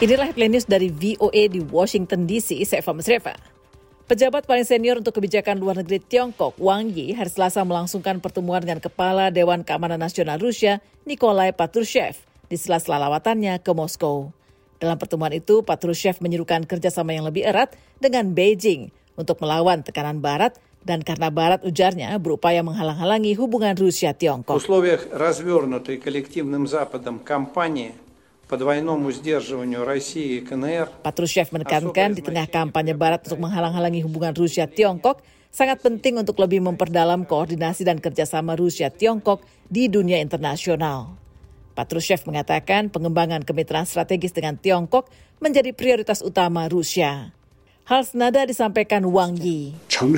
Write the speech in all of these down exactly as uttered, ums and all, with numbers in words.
Inilah headline news dari V O A di Washington D C, saya Eva Mesreva. Pejabat paling senior untuk kebijakan luar negeri Tiongkok, Wang Yi, hari Selasa melangsungkan pertemuan dengan Kepala Dewan Keamanan Nasional Rusia, Nikolai Patrushev, di sela-sela lawatannya ke Moskow. Dalam pertemuan itu, Patrushev menyerukan kerjasama yang lebih erat dengan Beijing untuk melawan tekanan Barat, dan karena Barat, ujarnya, berupaya menghalang-halangi hubungan Rusia-Tiongkok. В условиях развернутой коллективным Западом кампании по двойному сдерживанию России и КНР. Patrushev menekankan di tengah kampanye Barat untuk menghalang-halangi hubungan Rusia-Tiongkok, sangat penting untuk lebih memperdalam koordinasi dan kerjasama Rusia-Tiongkok di dunia internasional. Patrushev mengatakan pengembangan kemitraan strategis dengan Tiongkok menjadi prioritas utama Rusia. Hal senada disampaikan Wang Yi.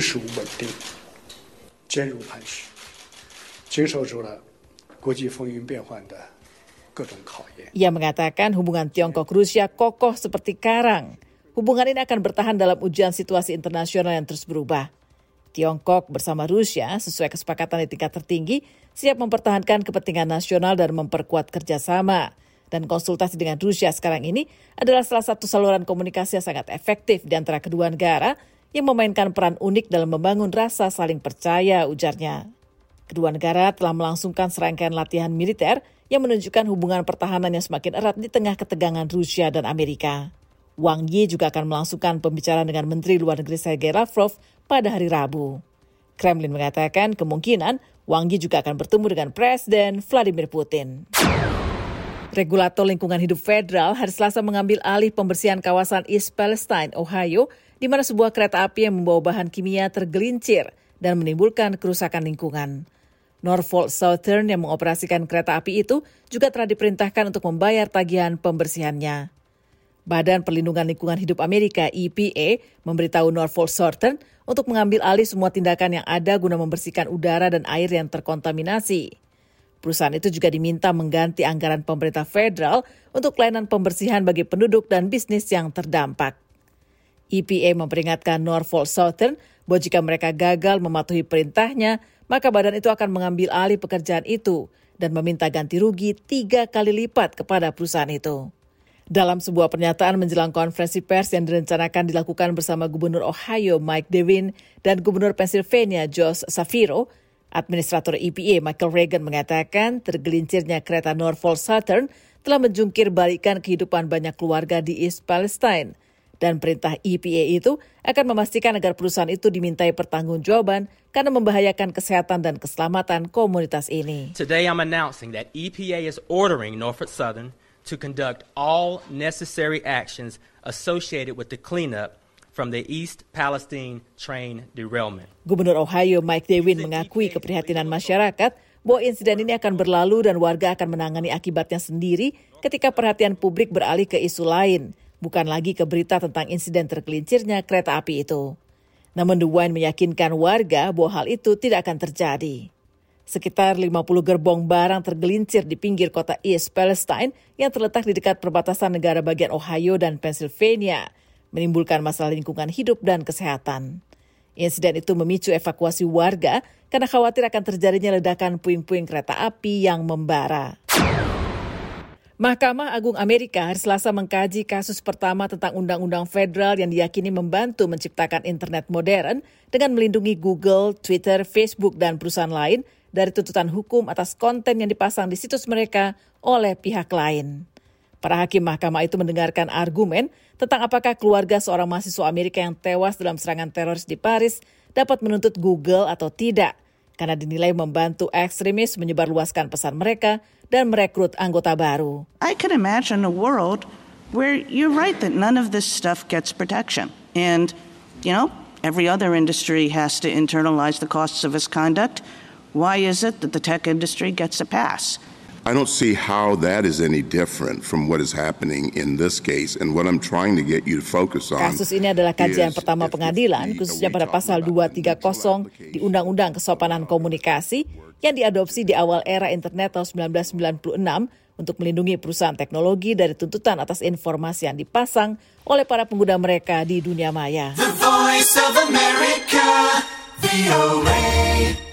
Ia mengatakan hubungan Tiongkok-Rusia kokoh seperti karang. Hubungan ini akan bertahan dalam ujian situasi internasional yang terus berubah. Tiongkok bersama Rusia sesuai kesepakatan di tingkat tertinggi siap mempertahankan kepentingan nasional dan memperkuat kerjasama. Dan konsultasi dengan Rusia sekarang ini adalah salah satu saluran komunikasi yang sangat efektif di antara kedua negara yang memainkan peran unik dalam membangun rasa saling percaya, ujarnya. Kedua negara telah melangsungkan serangkaian latihan militer yang menunjukkan hubungan pertahanan yang semakin erat di tengah ketegangan Rusia dan Amerika. Wang Yi juga akan melangsungkan pembicaraan dengan Menteri Luar Negeri Sergei Lavrov pada hari Rabu. Kremlin mengatakan kemungkinan Wang Yi juga akan bertemu dengan Presiden Vladimir Putin. Regulator lingkungan hidup federal hari Selasa mengambil alih pembersihan kawasan East Palestine, Ohio, di mana sebuah kereta api yang membawa bahan kimia tergelincir dan menimbulkan kerusakan lingkungan. Norfolk Southern yang mengoperasikan kereta api itu juga telah diperintahkan untuk membayar tagihan pembersihannya. Badan Perlindungan Lingkungan Hidup Amerika E P A memberitahu Norfolk Southern untuk mengambil alih semua tindakan yang ada guna membersihkan udara dan air yang terkontaminasi. Perusahaan itu juga diminta mengganti anggaran pemerintah federal untuk pelayanan pembersihan bagi penduduk dan bisnis yang terdampak. E P A memperingatkan Norfolk Southern bahwa jika mereka gagal mematuhi perintahnya, maka badan itu akan mengambil alih pekerjaan itu dan meminta ganti rugi tiga kali lipat kepada perusahaan itu. Dalam sebuah pernyataan menjelang konferensi pers yang direncanakan dilakukan bersama Gubernur Ohio Mike DeWine dan Gubernur Pennsylvania Josh Shapiro, Administrator E P A Michael Regan mengatakan tergelincirnya kereta Norfolk Southern telah menjungkir balikan kehidupan banyak keluarga di East Palestine. Dan perintah E P A itu akan memastikan agar perusahaan itu dimintai pertanggungjawaban karena membahayakan kesehatan dan keselamatan komunitas ini. Today I'm announcing that E P A is ordering Norfolk Southern to conduct all necessary actions associated with the cleanup from the East Palestine train derailment. Gubernur Ohio Mike DeWine mengakui keprihatinan masyarakat bahwa insiden ini akan berlalu dan warga akan menangani akibatnya sendiri ketika perhatian publik beralih ke isu lain, bukan lagi ke berita tentang insiden tergelincirnya kereta api itu. Namun DeWine meyakinkan warga bahwa hal itu tidak akan terjadi. Sekitar lima puluh gerbong barang tergelincir di pinggir kota East Palestine yang terletak di dekat perbatasan negara bagian Ohio dan Pennsylvania, menimbulkan masalah lingkungan hidup dan kesehatan. Insiden itu memicu evakuasi warga karena khawatir akan terjadinya ledakan puing-puing kereta api yang membara. Mahkamah Agung Amerika hari Selasa mengkaji kasus pertama tentang undang-undang federal yang diyakini membantu menciptakan internet modern dengan melindungi Google, Twitter, Facebook, dan perusahaan lain dari tuntutan hukum atas konten yang dipasang di situs mereka oleh pihak lain. Para hakim mahkamah itu mendengarkan argumen tentang apakah keluarga seorang mahasiswa Amerika yang tewas dalam serangan teroris di Paris dapat menuntut Google atau tidak, karena dinilai membantu ekstremis menyebarluaskan pesan mereka dan merekrut anggota baru. I can imagine a world where you're right that none of this stuff gets protection. And, you know, every other industry has to internalize the costs of its conduct. Why is it that the tech industry gets a pass? I don't see how that is any different from what is happening in this case. And what I'm trying to get you to focus on. Kasus ini adalah kajian pertama pengadilan, khususnya pada pasal dua tiga nol di Undang-Undang Kesopanan Komunikasi yang diadopsi di awal era internet tahun sembilan belas sembilan puluh enam untuk melindungi perusahaan teknologi dari tuntutan atas informasi yang dipasang oleh para pengguna mereka di dunia maya. The Voice of America, V O A.